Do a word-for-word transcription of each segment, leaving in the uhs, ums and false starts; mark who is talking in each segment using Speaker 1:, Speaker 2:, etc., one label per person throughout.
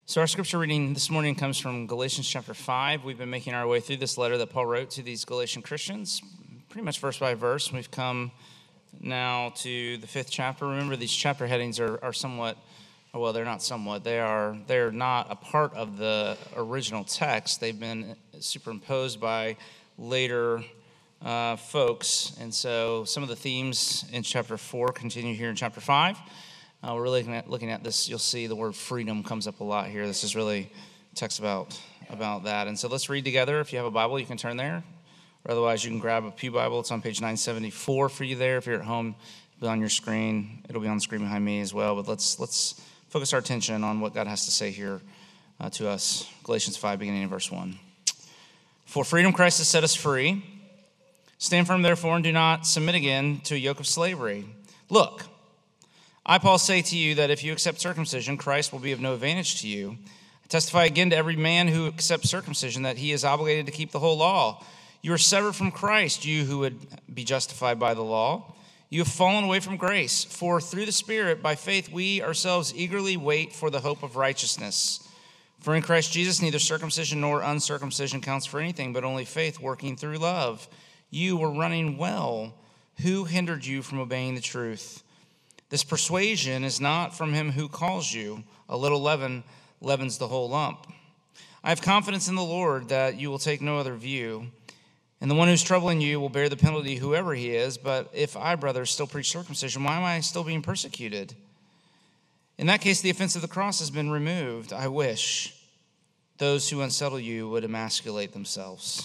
Speaker 1: So our scripture reading this morning comes from Galatians chapter five. We've been making our way through this letter that Paul wrote to these Galatian Christians, pretty much verse by verse. We've come now to the fifth chapter. Remember, these chapter headings are, are somewhat, well, they're not somewhat. They are, they're not a part of the original text. They've been superimposed by later uh, folks. And so some of the themes in chapter four continue here in chapter five. Uh, we're looking at looking at this. You'll see the word freedom comes up a lot here. This is really text about about that. And so let's read together. If you have a Bible, you can turn there. Or otherwise, you can grab a pew Bible. It's on page nine seventy-four for you there. If you're at home, it'll be on your screen. It'll be on the screen behind me as well. But let's let's focus our attention on what God has to say here uh, to us. Galatians five, beginning in verse one. For freedom Christ has set us free. Stand firm, therefore, and do not submit again to a yoke of slavery. Look, I, Paul, say to you that if you accept circumcision, Christ will be of no advantage to you. I testify again to every man who accepts circumcision that he is obligated to keep the whole law. You are severed from Christ, you who would be justified by the law. You have fallen away from grace, for through the Spirit, by faith, we ourselves eagerly wait for the hope of righteousness. For in Christ Jesus, neither circumcision nor uncircumcision counts for anything, but only faith working through love. You were running well. Who hindered you from obeying the truth? This persuasion is not from him who calls you. A little leaven leavens the whole lump. I have confidence in the Lord that you will take no other view. And the one who's troubling you will bear the penalty, whoever he is. But if I, brothers, still preach circumcision, why am I still being persecuted? In that case, the offense of the cross has been removed. I wish those who unsettle you would emasculate themselves.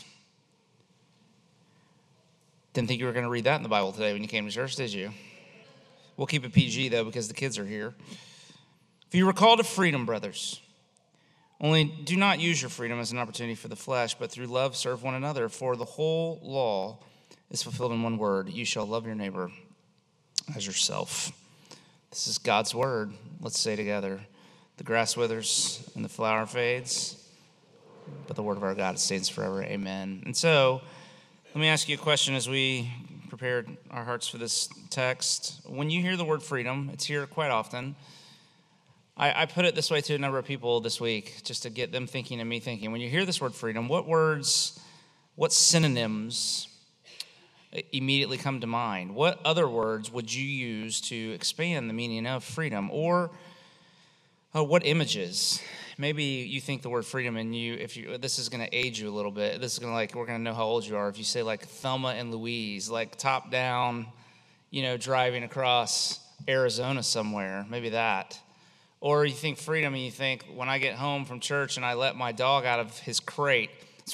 Speaker 1: Didn't think you were going to read that in the Bible today when you came to church, did you? We'll keep it P G, though, because the kids are here. For you were called to freedom, brothers. Only do not use your freedom as an opportunity for the flesh, but through love serve one another. For the whole law is fulfilled in one word: you shall love your neighbor as yourself. This is God's word. Let's say together: the grass withers and the flower fades, but the word of our God stands forever. Amen. And so, let me ask you a question as we prepared our hearts for this text. When you hear the word freedom, it's here quite often. I, I put it this way to a number of people this week, just to get them thinking and me thinking. When you hear this word freedom, what words, what synonyms immediately come to mind? What other words would you use to expand the meaning of freedom? Or uh, what images? Maybe you think the word freedom, and you, if you, this is going to age you a little bit. This is going to like, we're going to know how old you are if you say like Thelma and Louise, like top down, you know, driving across Arizona somewhere, maybe that. Or you think freedom, and you think when I get home from church and I let my dog out of his crate,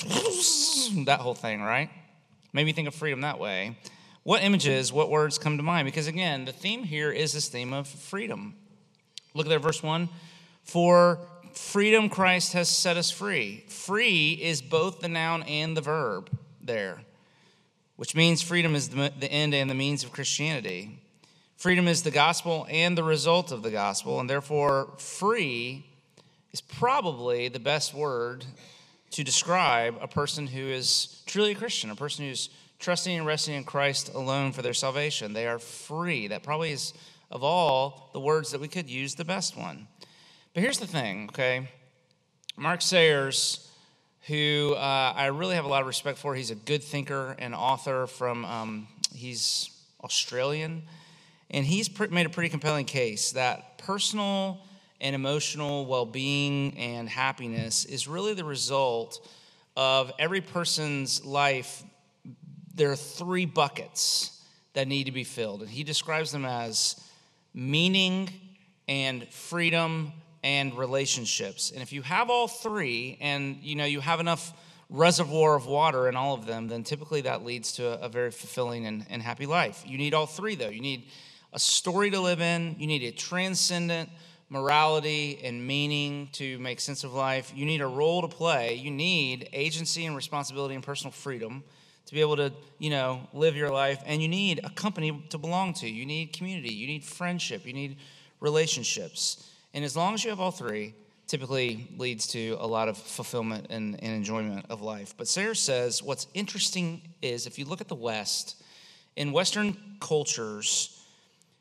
Speaker 1: that whole thing, right? Maybe you think of freedom that way. What images, what words come to mind? Because again, the theme here is this theme of freedom. Look at there, verse one. For freedom Christ has set us free. Free is both the noun and the verb there, which means freedom is the, the end and the means of Christianity. Freedom is the gospel and the result of the gospel, and therefore free is probably the best word to describe a person who is truly a Christian, a person who's trusting and resting in Christ alone for their salvation. They are free. That probably is, of all the words that we could use, the best one. But here's the thing, okay? Mark Sayers, who uh, I really have a lot of respect for, he's a good thinker and author from, um, he's Australian, and he's pre- made a pretty compelling case that personal and emotional well-being and happiness is really the result of every person's life. There are three buckets that need to be filled, and he describes them as meaning and freedom and relationships. And if you have all three, and you know you have enough reservoir of water in all of them, then typically that leads to a, a very fulfilling and, and happy life. You need all three, though. You need a story to live in. You need a transcendent morality and meaning to make sense of life. You need a role to play. You need agency and responsibility and personal freedom to be able to, you know, live your life. And you need a company to belong to. You need community. You need friendship. You need relationships. And as long as you have all three, typically leads to a lot of fulfillment and, and enjoyment of life. But Sayers says what's interesting is if you look at the West, in Western cultures,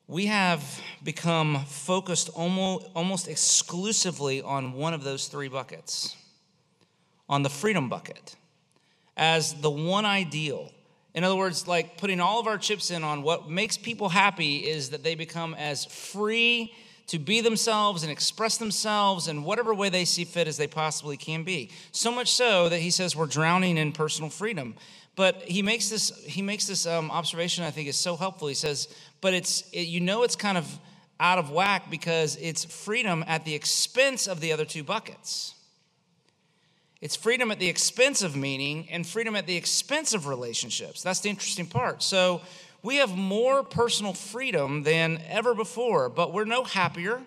Speaker 1: we have become focused almost, almost exclusively on one of those three buckets, on the freedom bucket, as the one ideal. In other words, like putting all of our chips in on what makes people happy is that they become as free to be themselves and express themselves in whatever way they see fit as they possibly can be. So much so that he says we're drowning in personal freedom. But he makes this he makes this um, observation I think is so helpful. He says, but it's it, you know it's kind of out of whack because it's freedom at the expense of the other two buckets. It's freedom at the expense of meaning and freedom at the expense of relationships. That's the interesting part. So we have more personal freedom than ever before, but we're no happier.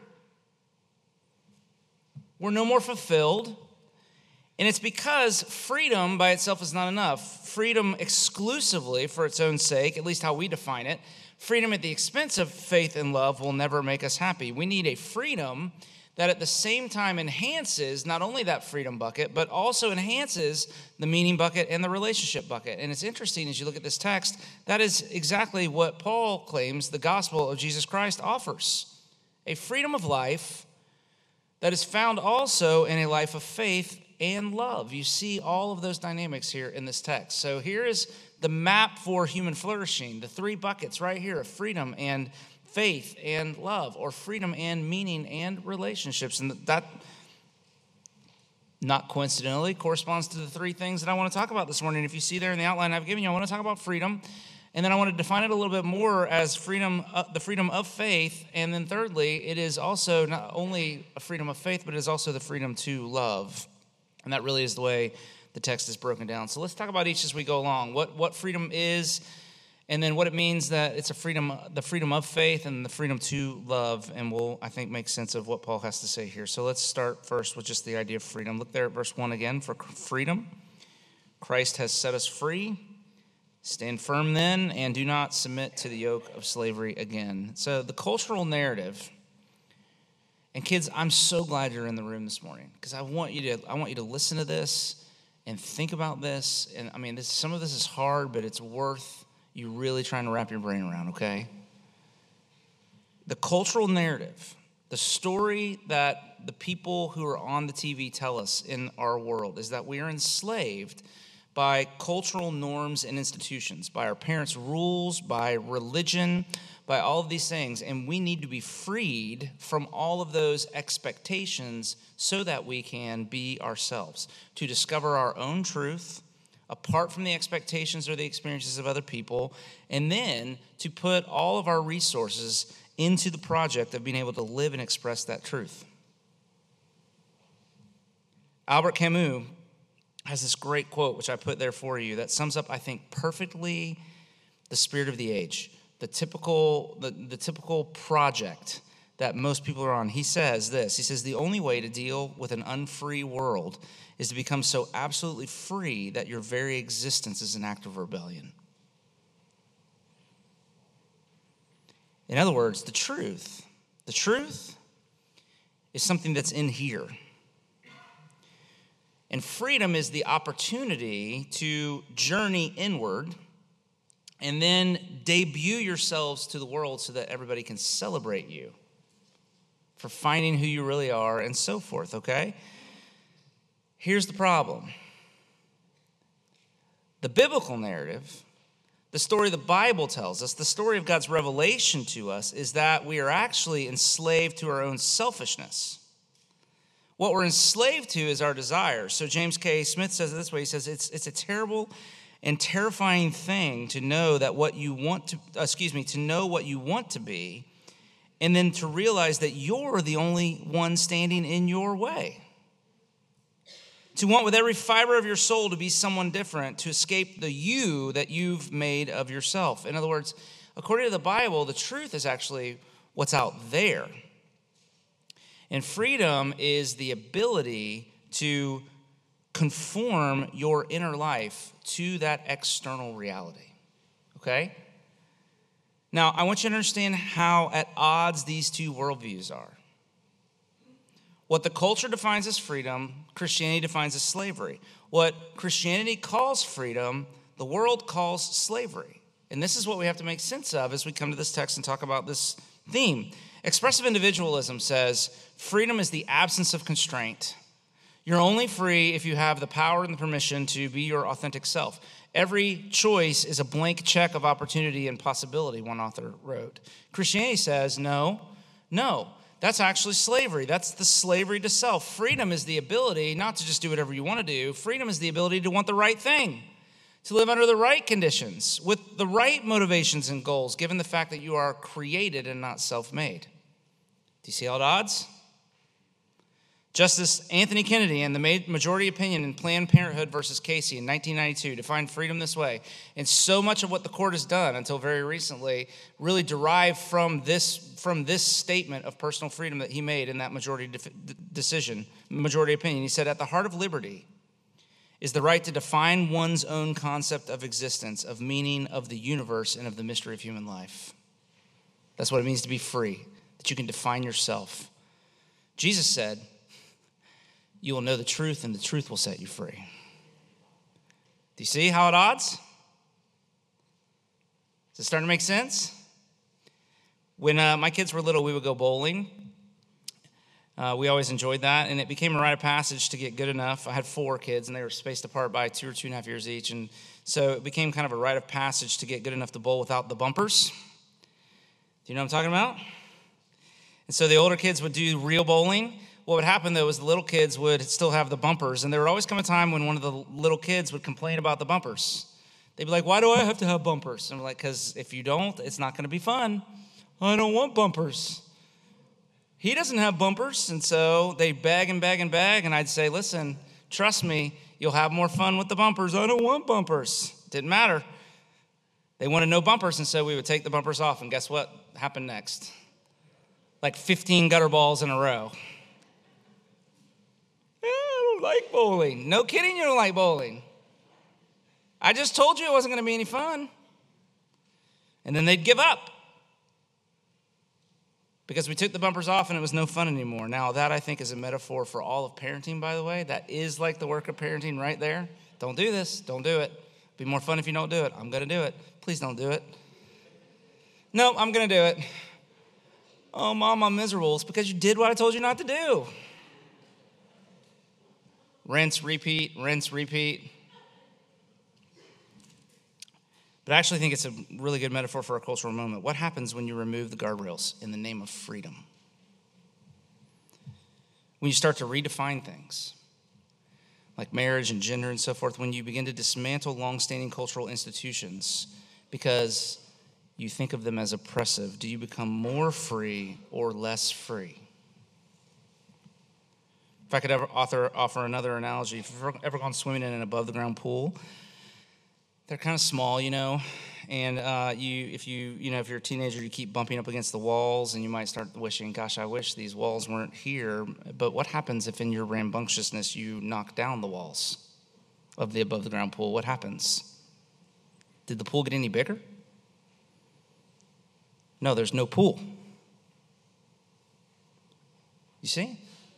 Speaker 1: We're no more fulfilled. And it's because freedom by itself is not enough. Freedom exclusively for its own sake, at least how we define it, freedom at the expense of faith and love will never make us happy. We need a freedom that at the same time enhances not only that freedom bucket, but also enhances the meaning bucket and the relationship bucket. And it's interesting as you look at this text, that is exactly what Paul claims the gospel of Jesus Christ offers. A freedom of life that is found also in a life of faith and love. You see all of those dynamics here in this text. So here is the map for human flourishing, the three buckets right here of freedom and faith and love, or freedom and meaning and relationships. And that, not coincidentally, corresponds to the three things that I want to talk about this morning. If you see there in the outline I've given you, I want to talk about freedom, and then I want to define it a little bit more as freedom, uh, the freedom of faith, and then thirdly, it is also not only a freedom of faith, but it is also the freedom to love. And that really is the way the text is broken down. So let's talk about each as we go along. What what freedom is, and then what it means that it's a freedom, the freedom of faith and the freedom to love, and we'll, I think, make sense of what Paul has to say here. So let's start first with just the idea of freedom. Look there at verse one again for freedom. Christ has set us free. Stand firm then, and do not submit to the yoke of slavery again. So the cultural narrative, and kids, I'm so glad you're in the room this morning because I want you to, I want you to listen to this and think about this. And I mean, this, some of this is hard, but it's worth you really trying to wrap your brain around, okay? The cultural narrative, the story that the people who are on the T V tell us in our world is that we are enslaved by cultural norms and institutions, by our parents' rules, by religion, by all of these things. And we need to be freed from all of those expectations so that we can be ourselves, to discover our own truth, apart from the expectations or the experiences of other people, and then to put all of our resources into the project of being able to live and express that truth. Albert Camus has this great quote, which I put there for you, that sums up, I think, perfectly the spirit of the age, the typical, the, the typical project that most people are on. He says this, he says, the only way to deal with an unfree world is to become so absolutely free that your very existence is an act of rebellion. In other words, the truth, the truth is something that's in here. And freedom is the opportunity to journey inward and then debut yourselves to the world so that everybody can celebrate you for finding who you really are and so forth, okay? Here's the problem. The biblical narrative, the story the Bible tells us, the story of God's revelation to us is that we are actually enslaved to our own selfishness. What we're enslaved to is our desires. So James K. Smith says it this way. He says, it's, it's a terrible and terrifying thing to know that what you want to, excuse me, to know what you want to be, and then to realize that you're the only one standing in your way. To want with every fiber of your soul to be someone different, to escape the you that you've made of yourself. In other words, according to the Bible, the truth is actually what's out there. And freedom is the ability to conform your inner life to that external reality, okay? Now, I want you to understand how at odds these two worldviews are. What the culture defines as freedom, Christianity defines as slavery. What Christianity calls freedom, the world calls slavery. And this is what we have to make sense of as we come to this text and talk about this theme. Expressive individualism says freedom is the absence of constraint. You're only free if you have the power and the permission to be your authentic self. Every choice is a blank check of opportunity and possibility, one author wrote. Christianity says, no, no, that's actually slavery. That's the slavery to self. Freedom is the ability not to just do whatever you want to do. Freedom is the ability to want the right thing, to live under the right conditions, with the right motivations and goals, given the fact that you are created and not self-made. Do you see all the odds? Justice Anthony Kennedy and the majority opinion in Planned Parenthood versus Casey in nineteen ninety-two defined freedom this way. And so much of what the court has done until very recently really derived from this, from this statement of personal freedom that he made in that majority de- decision, majority opinion. He said, at the heart of liberty is the right to define one's own concept of existence, of meaning, of the universe, and of the mystery of human life. That's what it means to be free, that you can define yourself. Jesus said, you will know the truth, and the truth will set you free. Do you see how at odds? Is it starting to make sense? When uh, my kids were little, we would go bowling. Uh, we always enjoyed that, and it became a rite of passage to get good enough. I had four kids, and they were spaced apart by two or two and a half years each, and so it became kind of a rite of passage to get good enough to bowl without the bumpers. Do you know what I'm talking about? And so the older kids would do real bowling. What would happen, though, is the little kids would still have the bumpers, and there would always come a time when one of the little kids would complain about the bumpers. They'd be like, why do I have to have bumpers? And I'm like, because if you don't, it's not going to be fun. I don't want bumpers. He doesn't have bumpers, and so they beg and beg and beg, and I'd say, listen, trust me, you'll have more fun with the bumpers. I don't want bumpers. Didn't matter. They wanted no bumpers, and so we would take the bumpers off, and guess what happened next? Like fifteen gutter balls in a row. I don't like bowling. No kidding, you don't like bowling. I just told you it wasn't going to be any fun. And then they'd give up because we took the bumpers off and it was no fun anymore. Now, that I think is a metaphor for all of parenting, by the way. That is like the work of parenting right there. Don't do this. Don't do it. It'll be more fun if you don't do it. I'm going to do it. Please don't do it. No, I'm going to do it. Oh, Mom, I'm miserable. It's because you did what I told you not to do. Rinse, repeat, rinse, repeat. But I actually think it's a really good metaphor for a cultural moment. What happens when you remove the guardrails in the name of freedom? When you start to redefine things, like marriage and gender and so forth, when you begin to dismantle longstanding cultural institutions because you think of them as oppressive, do you become more free or less free? If I could ever author, offer another analogy, if you've ever gone swimming in an above-the-ground pool, they're kind of small, you know, and uh, you, if you, you know, if you're a teenager, you keep bumping up against the walls, and you might start wishing, gosh, I wish these walls weren't here. But what happens if in your rambunctiousness you knock down the walls of the above-the-ground pool? What happens? Did the pool get any bigger? No, there's no pool. You see?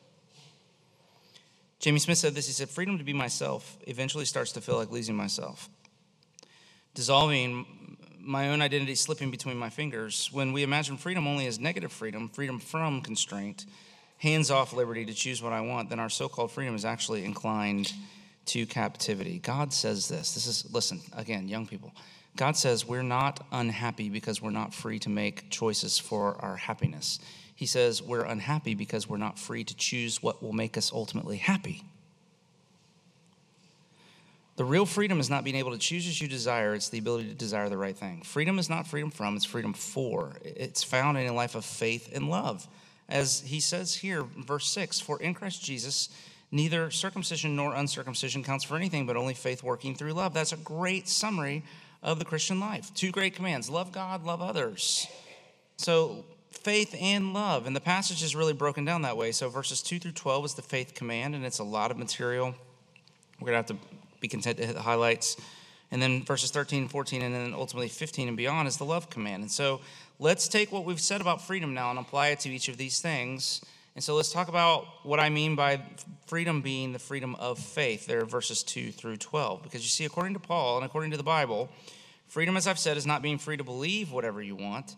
Speaker 1: Jamie Smith said this. He said, freedom to be myself eventually starts to feel like losing myself. Dissolving my own identity, slipping between my fingers. When we imagine freedom only as negative freedom, freedom from constraint, hands-off liberty to choose what I want, then our so-called freedom is actually inclined to captivity. God says this. This is, listen, again, young people. God says we're not unhappy because we're not free to make choices for our happiness. He says we're unhappy because we're not free to choose what will make us ultimately happy. The real freedom is not being able to choose as you desire. It's the ability to desire the right thing. Freedom is not freedom from, it's freedom for. It's found in a life of faith and love. As he says here, verse six, for in Christ Jesus, neither circumcision nor uncircumcision counts for anything, but only faith working through love. That's a great summary of the Christian life. Two great commands, love God, love others. So faith and love, and the passage is really broken down that way. So verses two through twelve is the faith command, and it's a lot of material. We're going to have to be content to hit the highlights. And then verses thirteen and fourteen, and then ultimately fifteen and beyond is the love command. And so let's take what we've said about freedom now and apply it to each of these things. And so let's talk about what I mean by freedom being the freedom of faith. There are verses two through twelve. Because you see, according to Paul and according to the Bible, freedom, as I've said, is not being free to believe whatever you want.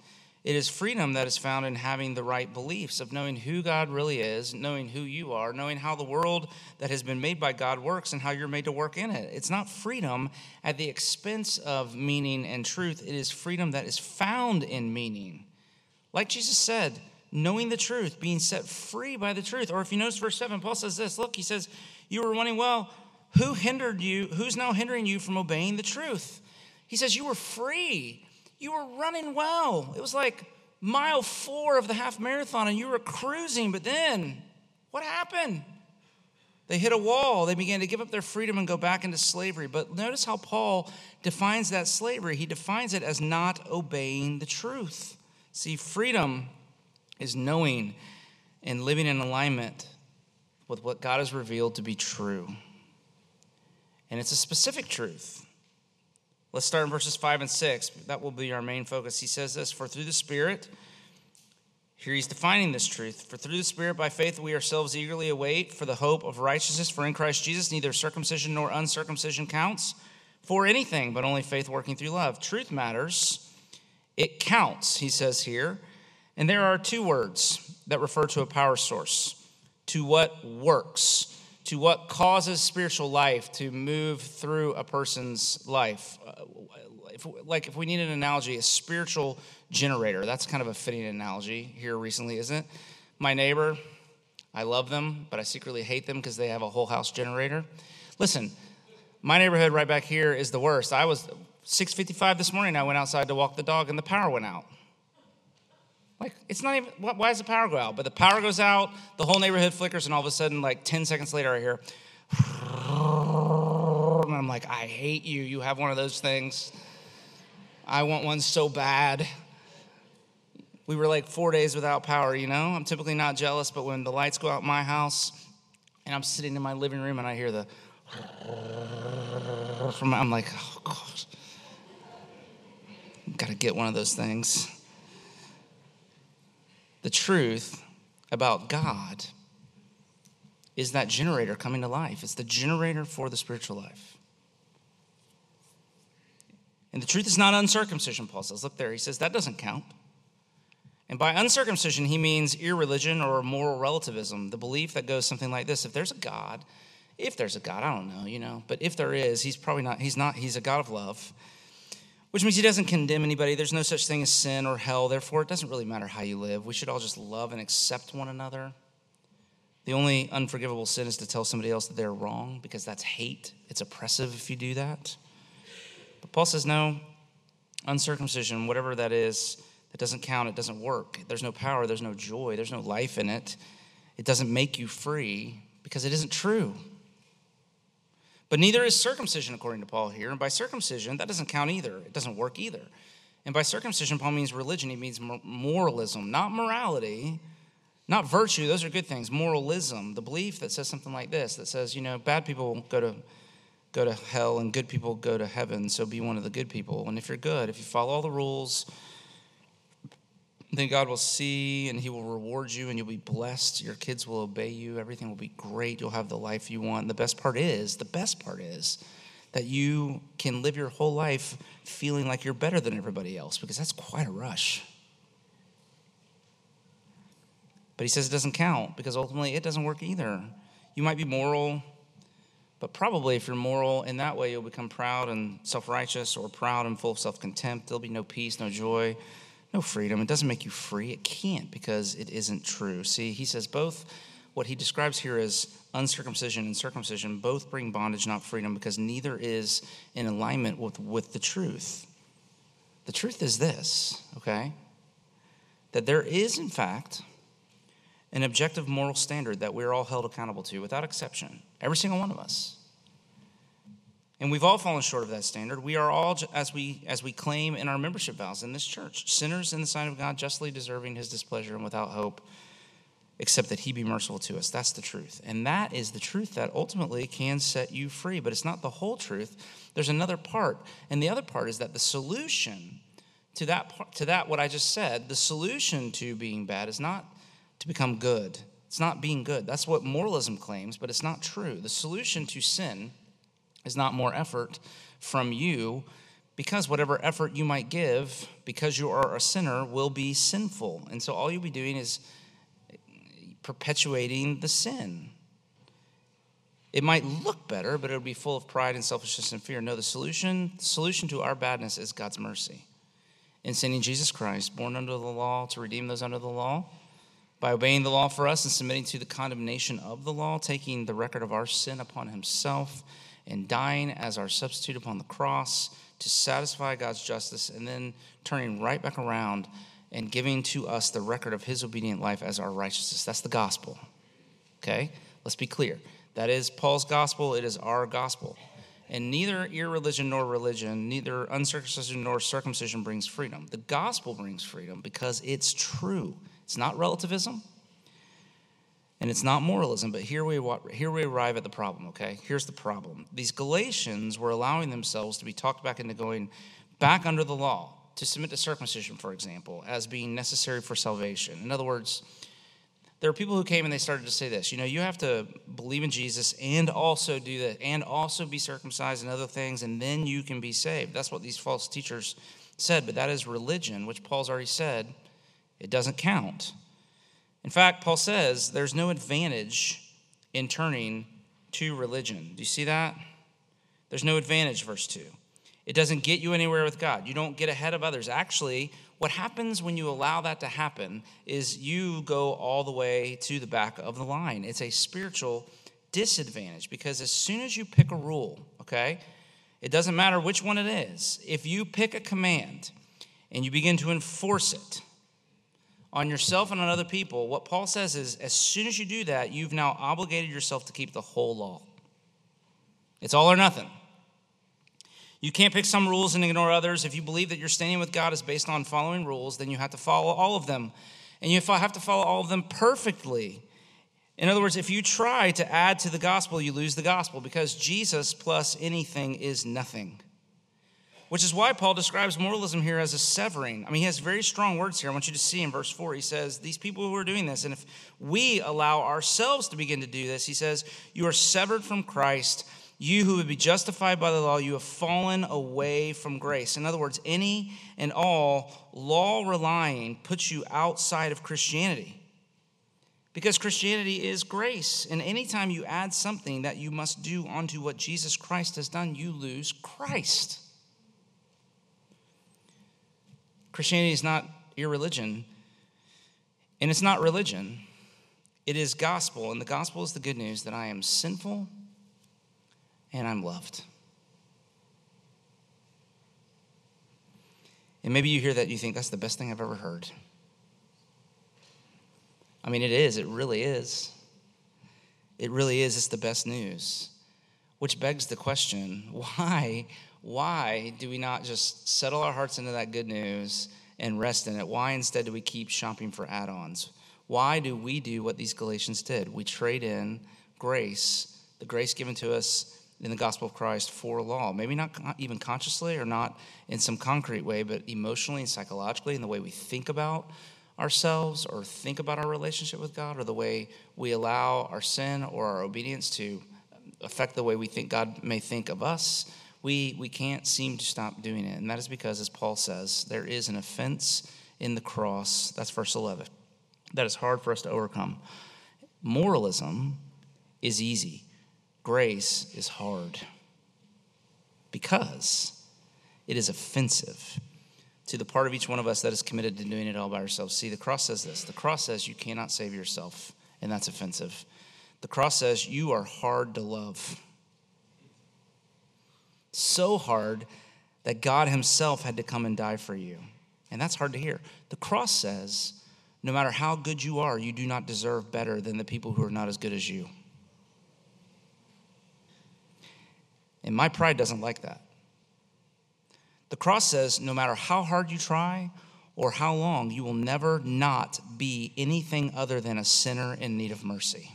Speaker 1: It is freedom that is found in having the right beliefs, of knowing who God really is, knowing who you are, knowing how the world that has been made by God works and how you're made to work in it. It's not freedom at the expense of meaning and truth. It is freedom that is found in meaning. Like Jesus said, knowing the truth, being set free by the truth. Or if you notice verse seven, Paul says this, look, he says, you were running well. Who hindered you? Who's now hindering you from obeying the truth? He says, you were free. You were running well. It was like mile four of the half marathon and you were cruising, but then what happened? They hit a wall. They began to give up their freedom and go back into slavery. But notice how Paul defines that slavery. He defines it as not obeying the truth. See, freedom is knowing and living in alignment with what God has revealed to be true. And it's a specific truth. Let's start in verses five and six. That will be our main focus. He says this, for through the Spirit, here he's defining this truth. For through the Spirit, by faith, we ourselves eagerly await for the hope of righteousness. For in Christ Jesus, neither circumcision nor uncircumcision counts for anything, but only faith working through love. Truth matters. It counts, he says here. And there are two words that refer to a power source. To what works. To what causes spiritual life to move through a person's life. Uh, if, like if we need an analogy, a spiritual generator. That's kind of a fitting analogy here recently, isn't it? My neighbor, I love them, but I secretly hate them because they have a whole house generator. Listen, my neighborhood right back here is the worst. I was six fifty-five this morning. I went outside to walk the dog and the power went out. Like, it's not even, why does the power go out? But the power goes out, the whole neighborhood flickers, and all of a sudden, like ten seconds later, I hear, and I'm like, I hate you. You have one of those things. I want one so bad. We were like four days without power, you know? I'm typically not jealous, but when the lights go out in my house, and I'm sitting in my living room, and I hear the, from, I'm like, oh, God. Got to get one of those things. The truth about God is that generator coming to life. It's the generator for the spiritual life. And the truth is not uncircumcision, Paul says. Look there, he says that doesn't count. And by uncircumcision, he means irreligion or moral relativism, the belief that goes something like this. If there's a God, if there's a God, I don't know, you know, but if there is, he's probably not, he's not, he's a God of love. Which means he doesn't condemn anybody. There's no such thing as sin or hell. Therefore, it doesn't really matter how you live. We should all just love and accept one another. The only unforgivable sin is to tell somebody else that they're wrong, because that's hate. It's oppressive if you do that. But Paul says, no, uncircumcision, whatever that is, that doesn't count. It doesn't work. There's no power. There's no joy. There's no life in it. It doesn't make you free because it isn't true. But neither is circumcision, according to Paul here. And by circumcision, that doesn't count either. It doesn't work either. And by circumcision, Paul means religion. He means moralism, not morality, not virtue. Those are good things. Moralism, the belief that says something like this, that says, you know, bad people go to go to hell and good people go to heaven, so be one of the good people. And if you're good, if you follow all the rules, then God will see and he will reward you and you'll be blessed. Your kids will obey you. Everything will be great. You'll have the life you want. And the best part is, the best part is that you can live your whole life feeling like you're better than everybody else, because that's quite a rush. But he says it doesn't count because ultimately it doesn't work either. You might be moral, but probably if you're moral in that way, you'll become proud and self-righteous, or proud and full of self-contempt. There'll be no peace, no joy, no freedom. It doesn't make you free. It can't, because it isn't true. See, he says both, what he describes here as uncircumcision and circumcision, both bring bondage, not freedom, because neither is in alignment with, with the truth. The truth is this, okay? That there is, in fact, an objective moral standard that we're all held accountable to, without exception. Every single one of us. And we've all fallen short of that standard. We are all, as we as we claim in our membership vows in this church, sinners in the sight of God, justly deserving his displeasure and without hope, except that he be merciful to us. That's the truth. And that is the truth that ultimately can set you free. But it's not the whole truth. There's another part. And the other part is that the solution to that, part, to that what I just said, the solution to being bad is not to become good. It's not being good. That's what moralism claims, but it's not true. The solution to sin is not more effort from you, because whatever effort you might give, because you are a sinner, will be sinful. And so all you'll be doing is perpetuating the sin. It might look better, but it would be full of pride and selfishness and fear. No, the solution, the solution to our badness is God's mercy. In sending Jesus Christ, born under the law, to redeem those under the law, by obeying the law for us and submitting to the condemnation of the law, taking the record of our sin upon himself and dying as our substitute upon the cross to satisfy God's justice, and then turning right back around and giving to us the record of his obedient life as our righteousness. That's the gospel. Okay? Let's be clear. That is Paul's gospel. It is our gospel. And neither irreligion nor religion, neither uncircumcision nor circumcision brings freedom. The gospel brings freedom because it's true. It's not relativism, and it's not moralism, but here we here we arrive at the problem, okay? Here's the problem. These Galatians were allowing themselves to be talked back into going back under the law, to submit to circumcision, for example, as being necessary for salvation. In other words, there are people who came and they started to say this, you know, you have to believe in Jesus and also do that, and also be circumcised and other things, and then you can be saved. That's what these false teachers said, but that is religion, which Paul's already said, it doesn't count. In fact, Paul says there's no advantage in turning to religion. Do you see that? There's no advantage, verse two. It doesn't get you anywhere with God. You don't get ahead of others. Actually, what happens when you allow that to happen is you go all the way to the back of the line. It's a spiritual disadvantage because as soon as you pick a rule, okay, it doesn't matter which one it is. If you pick a command and you begin to enforce it on yourself and on other people, what Paul says is as soon as you do that, you've now obligated yourself to keep the whole law. It's all or nothing. You can't pick some rules and ignore others. If you believe that your standing with God is based on following rules, then you have to follow all of them. And you have to follow all of them perfectly. In other words, if you try to add to the gospel, you lose the gospel because Jesus plus anything is nothing. Which is why Paul describes moralism here as a severing. I mean, he has very strong words here. I want you to see in verse four, he says, these people who are doing this, and if we allow ourselves to begin to do this, he says, you are severed from Christ. You who would be justified by the law, you have fallen away from grace. In other words, any and all law-relying puts you outside of Christianity. Because Christianity is grace. And anytime you add something that you must do onto what Jesus Christ has done, you lose Christ. Christianity is not irreligion, and it's not religion. It is gospel, and the gospel is the good news that I am sinful and I'm loved. And maybe you hear that and you think, that's the best thing I've ever heard. I mean, it is. It really is. It really is. It's the best news. Which begs the question, why, why do we not just settle our hearts into that good news and rest in it? Why instead do we keep shopping for add-ons? Why do we do what these Galatians did? We trade in grace, the grace given to us in the gospel of Christ for law. Maybe not even consciously or not in some concrete way, but emotionally and psychologically in the way we think about ourselves or think about our relationship with God or the way we allow our sin or our obedience to affect the way we think God may think of us. We, we can't seem to stop doing it. And that is because, as Paul says, there is an offense in the cross. That's verse eleven. That is hard for us to overcome. Moralism is easy. Grace is hard because it is offensive to the part of each one of us that is committed to doing it all by ourselves. See, the cross says this. The cross says you cannot save yourself, and that's offensive. The cross says you are hard to love. So hard that God himself had to come and die for you. And that's hard to hear. The cross says no matter how good you are, you do not deserve better than the people who are not as good as you. And my pride doesn't like that. The cross says no matter how hard you try or how long, you will never not be anything other than a sinner in need of mercy.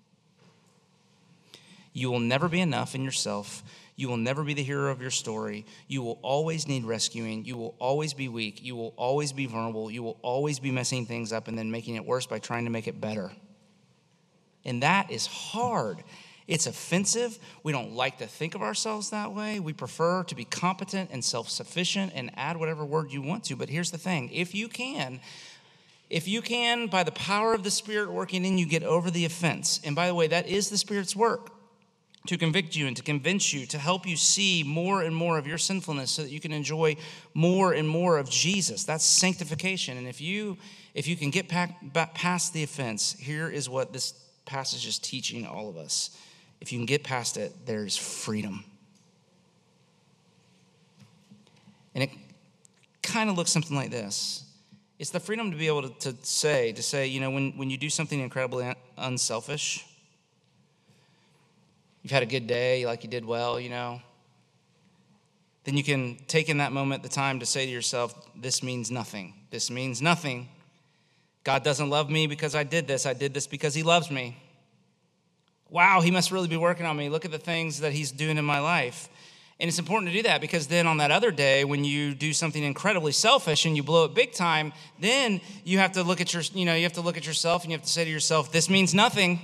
Speaker 1: You will never be enough in yourself. You will never be the hero of your story. You will always need rescuing. You will always be weak. You will always be vulnerable. You will always be messing things up and then making it worse by trying to make it better. And that is hard. It's offensive. We don't like to think of ourselves that way. We prefer to be competent and self-sufficient and add whatever word you want to. But here's the thing. If you can, if you can, by the power of the Spirit working in you, get over the offense. And by the way, that is the Spirit's work, to convict you and to convince you, to help you see more and more of your sinfulness so that you can enjoy more and more of Jesus. That's sanctification. And if you if you can get past the offense, here is what this passage is teaching all of us. If you can get past it, there's freedom. And it kind of looks something like this. It's the freedom to be able to, to say, to say, you know, when, when you do something incredibly unselfish, you've had a good day, like you did well, you know, then you can take in that moment the time to say to yourself, this means nothing. This means nothing. God doesn't love me because I did this. I did this because he loves me. Wow, he must really be working on me. Look at the things that he's doing in my life. And it's important to do that because then on that other day, when you do something incredibly selfish and you blow it big time, then you have to look at your, you know, you have to look at yourself and you have to say to yourself, this means nothing.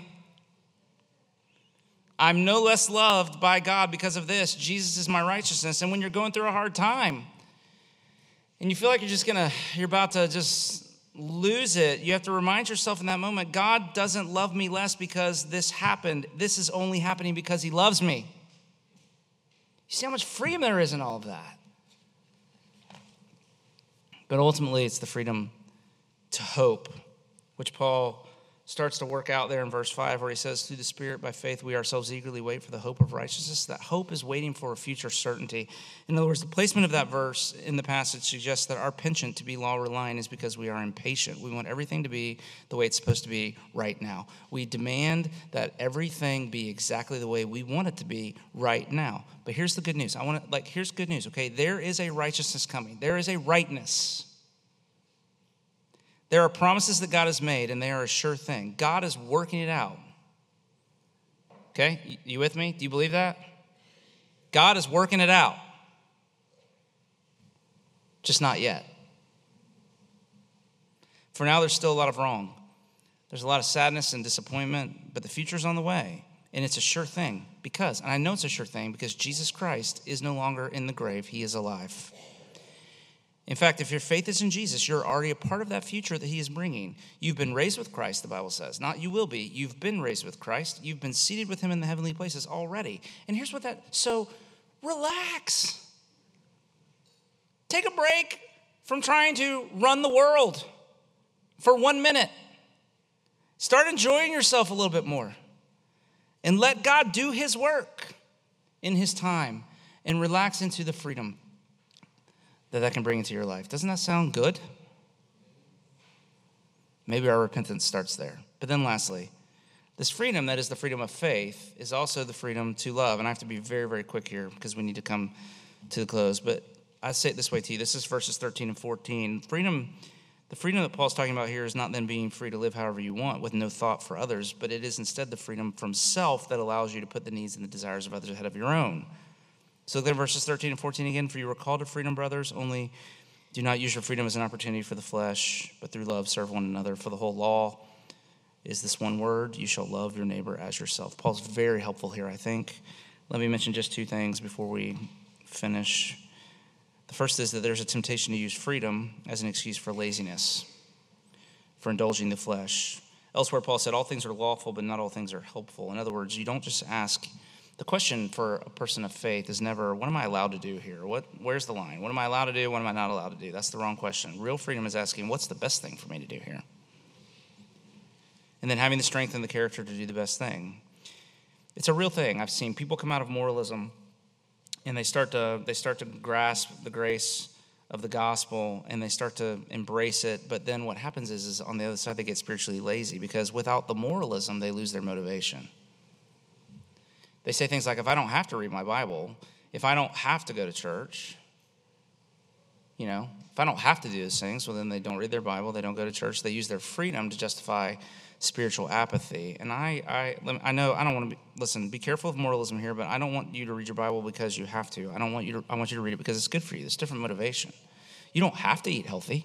Speaker 1: I'm no less loved by God because of this. Jesus is my righteousness. And when you're going through a hard time and you feel like you're just gonna, you're about to just lose it, you have to remind yourself in that moment, God doesn't love me less because this happened. This is only happening because he loves me. You see how much freedom there is in all of that. But ultimately, it's the freedom to hope, which Paul starts to work out there in verse five, where he says, through the Spirit, by faith, we ourselves eagerly wait for the hope of righteousness. That hope is waiting for a future certainty. In other words, the placement of that verse in the passage suggests that our penchant to be law-relying is because we are impatient. We want everything to be the way it's supposed to be right now. We demand that everything be exactly the way we want it to be right now. But here's the good news. I want to, like, here's good news, okay? There is a righteousness coming. There is a rightness. There are promises that God has made, and they are a sure thing. God is working it out. Okay? You with me? Do you believe that? God is working it out. Just not yet. For now, there's still a lot of wrong. There's a lot of sadness and disappointment, but the future's on the way, and it's a sure thing. Because, and I know it's a sure thing, because Jesus Christ is no longer in the grave. He is alive. In fact, if your faith is in Jesus, you're already a part of that future that he is bringing. You've been raised with Christ, the Bible says. Not you will be. You've been raised with Christ. You've been seated with him in the heavenly places already. And here's what that, so relax. Take a break from trying to run the world for one minute. Start enjoying yourself a little bit more. And let God do his work in his time. And relax into the freedom that that can bring into your life. Doesn't that sound good? Maybe our repentance starts there. But then lastly, this freedom that is the freedom of faith is also the freedom to love. And I have to be very, very quick here because we need to come to the close. But I say it this way to you. This is verses thirteen and fourteen. Freedom, the freedom that Paul's talking about here is not then being free to live however you want with no thought for others, but it is instead the freedom from self that allows you to put the needs and the desires of others ahead of your own. So look at verses thirteen and fourteen again. For you were called to freedom, brothers, only do not use your freedom as an opportunity for the flesh, but through love serve one another. For the whole law is this one word, you shall love your neighbor as yourself. Paul's very helpful here, I think. Let me mention just two things before we finish. The first is that there's a temptation to use freedom as an excuse for laziness, for indulging the flesh. Elsewhere, Paul said, all things are lawful, but not all things are helpful. In other words, you don't just ask. The question for a person of faith is never, what am I allowed to do here? What, where's the line? What am I allowed to do? What am I not allowed to do? That's the wrong question. Real freedom is asking, what's the best thing for me to do here? And then having the strength and the character to do the best thing. It's a real thing. I've seen people come out of moralism and they start to they start to grasp the grace of the gospel and they start to embrace it. But then what happens is, is on the other side, they get spiritually lazy because without the moralism, they lose their motivation. They say things like, if I don't have to read my Bible, if I don't have to go to church, you know, if I don't have to do those things, well, then they don't read their Bible, they don't go to church, they use their freedom to justify spiritual apathy. And I I, I know, I don't want to be, listen, be careful of moralism here, but I don't want you to read your Bible because you have to. I don't want you to, I want you to read it because it's good for you. It's different motivation. You don't have to eat healthy.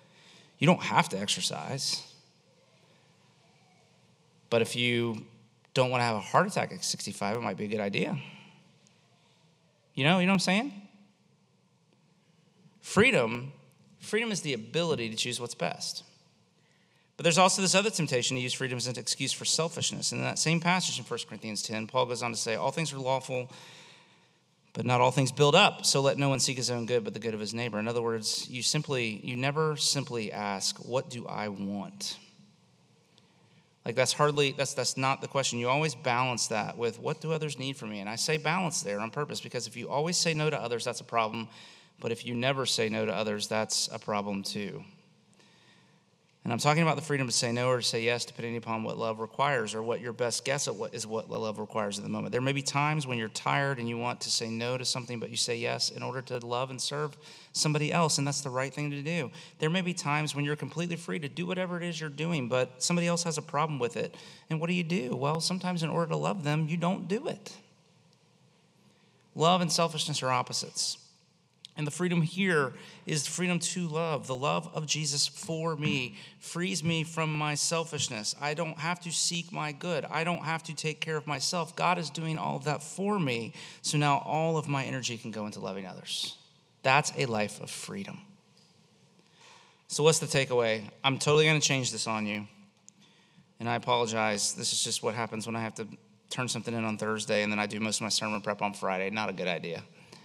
Speaker 1: You don't have to exercise. But if you don't want to have a heart attack at sixty-five, it might be a good idea. You know, you know what I'm saying? Freedom, freedom is the ability to choose what's best. But there's also this other temptation to use freedom as an excuse for selfishness. And in that same passage in First Corinthians ten, Paul goes on to say, all things are lawful, but not all things build up. So let no one seek his own good, but the good of his neighbor. In other words, you simply, you never simply ask, what do I want? Like that's hardly, that's that's not the question. You always balance that with what do others need from me? And I say balance there on purpose because if you always say no to others, that's a problem. But if you never say no to others, that's a problem too. And I'm talking about the freedom to say no or to say yes, depending upon what love requires or what your best guess at what is what love requires at the moment. There may be times when you're tired and you want to say no to something, but you say yes in order to love and serve somebody else, and that's the right thing to do. There may be times when you're completely free to do whatever it is you're doing, but somebody else has a problem with it. And what do you do? Well, sometimes in order to love them, you don't do it. Love and selfishness are opposites. And the freedom here is freedom to love. The love of Jesus for me frees me from my selfishness. I don't have to seek my good. I don't have to take care of myself. God is doing all of that for me. So now all of my energy can go into loving others. That's a life of freedom. So what's the takeaway? I'm totally going to change this on you. And I apologize. This is just what happens when I have to turn something in on Thursday and then I do most of my sermon prep on Friday. Not a good idea.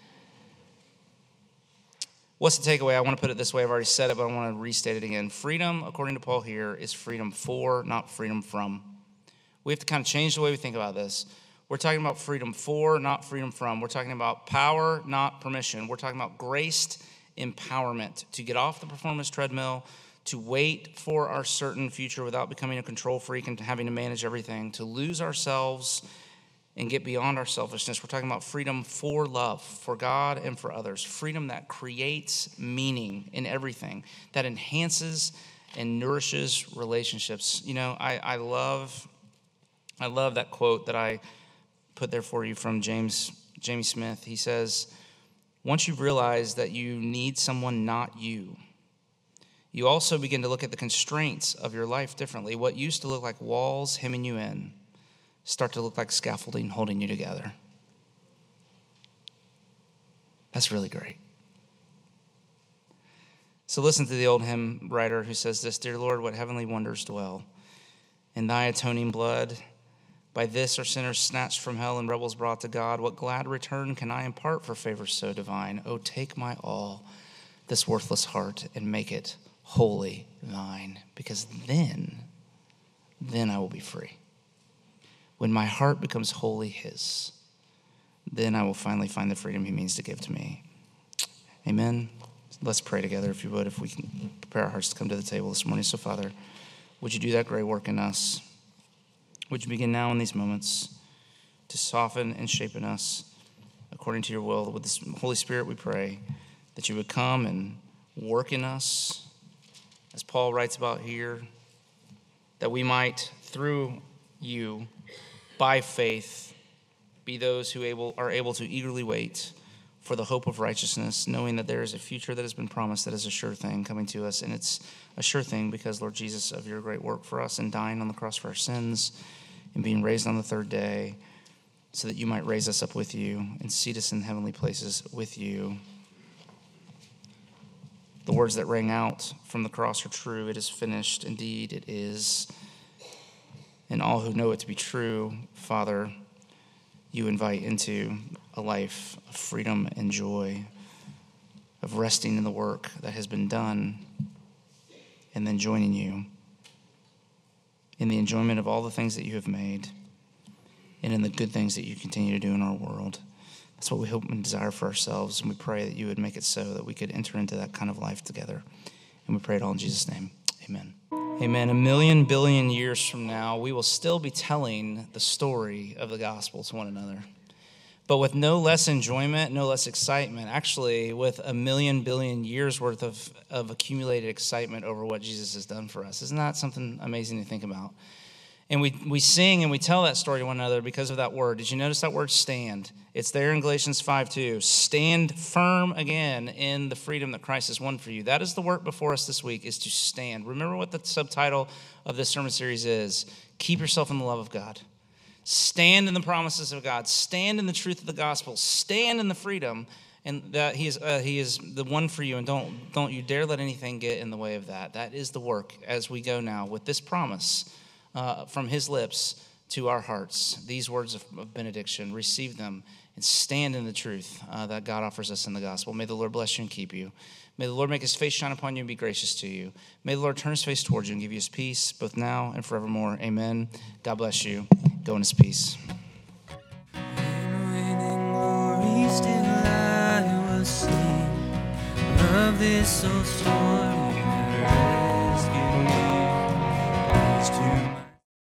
Speaker 1: What's the takeaway? I want to put it this way. I've already said it, but I want to restate it again. Freedom, according to Paul here, is freedom for, not freedom from. We have to kind of change the way we think about this. We're talking about freedom for, not freedom from. We're talking about power, not permission. We're talking about graced empowerment to get off the performance treadmill, to wait for our certain future without becoming a control freak and having to manage everything, to lose ourselves and get beyond our selfishness. We're talking about freedom for love, for God and for others. Freedom that creates meaning in everything, that enhances and nourishes relationships. You know, I, I love I love that quote that I put there for you from James Jamie Smith. He says, once you realize that you need someone, not you, you also begin to look at the constraints of your life differently. What used to look like walls hemming you in start to look like scaffolding holding you together. That's really great. So listen to the old hymn writer who says this, Dear Lord, what heavenly wonders dwell in thy atoning blood. By this are sinners snatched from hell and rebels brought to God. What glad return can I impart for favors so divine? Oh, take my all, this worthless heart, and make it wholly thine. Because then, then I will be free. When my heart becomes wholly his, then I will finally find the freedom he means to give to me. Amen. Let's pray together, if you would, if we can prepare our hearts to come to the table this morning. So, Father, would you do that great work in us? Would you begin now in these moments to soften and shape in us according to your will? With this Holy Spirit, we pray that you would come and work in us, as Paul writes about here, that we might, through you, by faith, be those who able, are able to eagerly wait for the hope of righteousness, knowing that there is a future that has been promised that is a sure thing coming to us. And it's a sure thing because, Lord Jesus, of your great work for us and dying on the cross for our sins and being raised on the third day so that you might raise us up with you and seat us in heavenly places with you. The words that rang out from the cross are true. It is finished. Indeed, it is. And all who know it to be true, Father, you invite into a life of freedom and joy, of resting in the work that has been done, and then joining you in the enjoyment of all the things that you have made and in the good things that you continue to do in our world. That's what we hope and desire for ourselves, and we pray that you would make it so that we could enter into that kind of life together. And we pray it all in Jesus' name. Amen. Amen. A million billion years from now, we will still be telling the story of the gospel to one another, but with no less enjoyment, no less excitement, actually with a million billion years worth of, of accumulated excitement over what Jesus has done for us. Isn't that something amazing to think about? And we, we sing and we tell that story to one another because of that word. Did you notice that word stand? It's there in Galatians five two. Stand firm again in the freedom that Christ has won for you. That is the work before us this week, is to stand. Remember what the subtitle of this sermon series is. Keep yourself in the love of God. Stand in the promises of God. Stand in the truth of the gospel. Stand in the freedom, and that He is uh, He is the one for you. And don't don't you dare let anything get in the way of that. That is the work as we go now with this promise uh, from His lips to our hearts. These words of, of benediction, receive them and stand in the truth uh, that God offers us in the gospel. May the Lord bless you and keep you. May the Lord make His face shine upon you and be gracious to you. May the Lord turn His face towards you and give you His peace, both now and forevermore. Amen. God bless you. Go in His peace.
Speaker 2: In glory still I will sing of this old stormy rescue.